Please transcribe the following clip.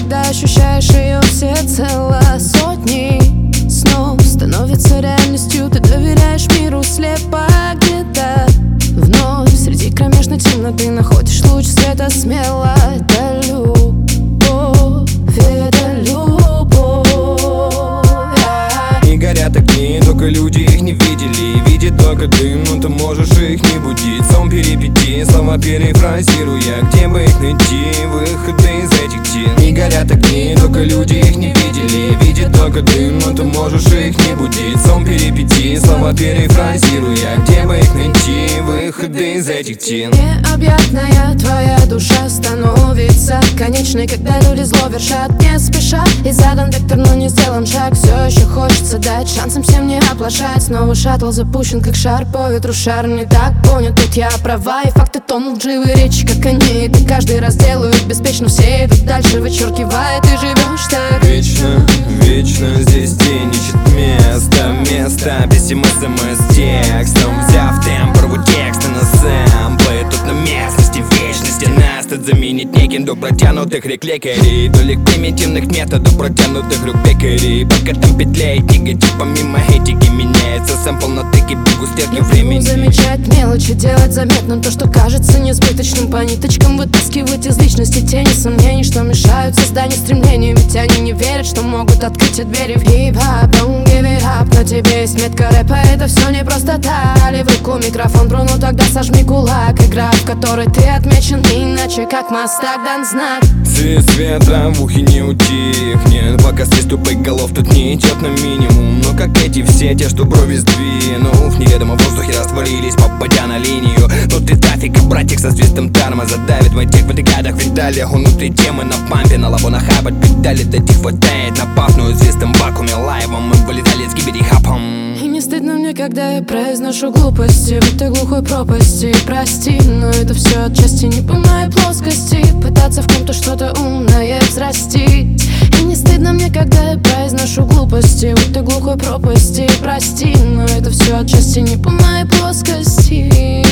когда ощущаешь ее всецело. Сотни снов становятся реальностью, ты доверяешь миру слепо. Где-то вновь среди кромешной темноты находишь луч света смело. Это любовь, это любовь. И горят огни, только люди их не видели. Видит только дым, но ты можешь их не будить. Сон перипетий, слова перефразируя, где бы их найти, выходы из этих тен. И горят огни, только люди их не видели. Видит только дым, но ты можешь их не будить. Сон перипетий, слова перефразируя, где бы их найти, выходы из этих тен. Необъятная твоя душа становится конечной, когда люди зло вершат не спеша. И задан вектор, но не сделан шаг. Все еще хочется дать шансам всем не оплошать. Снова шаттл запущен, как шар по ветру. Шар не так понят, тут я права. И факты тонут в живой речи, как они. И каждый раз делают беспечно, все идут дальше, вычеркивая. Ты живешь так вечно, вечно здесь день ищет место. Место без смс текстом. Взяв темп, рву тексты на сэмплы. Тут на местности вечности нас тут заменить неким до протянутых рек лекарей. Долек примитивных методов протянутых рук пекарей. Пока там петляет негатив, помимо этики меняется сэмпл на теке, бегу стерки времени. Замечать мелочи, делать заметным то, что кажется несбыточным. По ниточкам вытаскивать из личности тени сомнений, что мешают созданию стремлений. Ведь они не верят, что могут открыть двери в хип-хап. Don't give it up, но тебе есть метка рэпа. Это все не просто так. Дали в руку микрофон, Бруно, тогда сожми кулак. Игра, в которой ты отмечен, иначе как мастак дан знак. Свист ветра в ухе не утихнет, пока свист тупых голов тут не идет на минимум. Но как эти все те, что брови сдвинув, в неведомом воздухе растворились, попадя на линию. Внутри трафика братик со свистом тормоза давит. В этих выдыхадах виталиях внутри темы на пампе. На лабо нахабать педали, до них хватает на пафную звездом вакууме лайвом. Мы вылетали с гибери-хапом. И не стыдно мне, когда я произношу глупости в этой глухой пропасти. Прости, но это все отчасти не по моей плоскости. Пытаться в ком-то что-то умное взрастить. И не стыдно мне, когда я произношу глупости в этой глухой пропасти. Прости, но это все отчасти не по моей плоскости.